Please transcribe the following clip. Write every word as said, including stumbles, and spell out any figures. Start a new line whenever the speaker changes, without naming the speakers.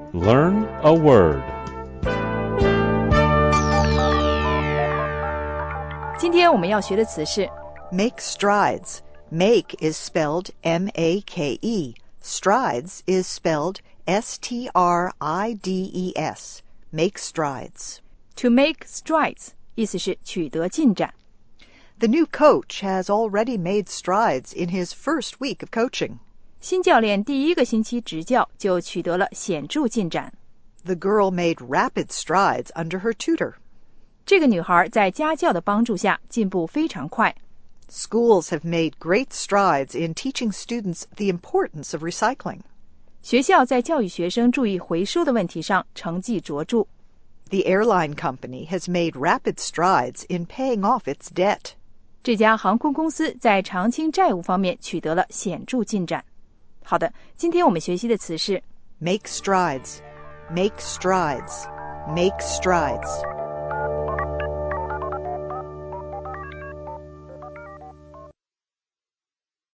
Learn a word.
今天我们要学的词是
Make strides. Make is spelled M A K E. Strides is spelled S T R I D E S. Make strides.
to make strides, 意思是取得进展。
The new coach has already made strides in his first week of coaching.
新教练第一个星期执教就取得了显著进展。
The girl made rapid strides under her tutor.
这个女孩在家教的帮助下进步非常快。
Schools have made great strides in teaching students the importance of recycling.
学校在教育学生注意回收的问题上成绩卓著。
The airline company has made rapid strides in paying off its debt.
这家航空公司在偿清债务方面取得了显著进展。好的，今天我们学习的词是
Make strides. Make strides. Make strides.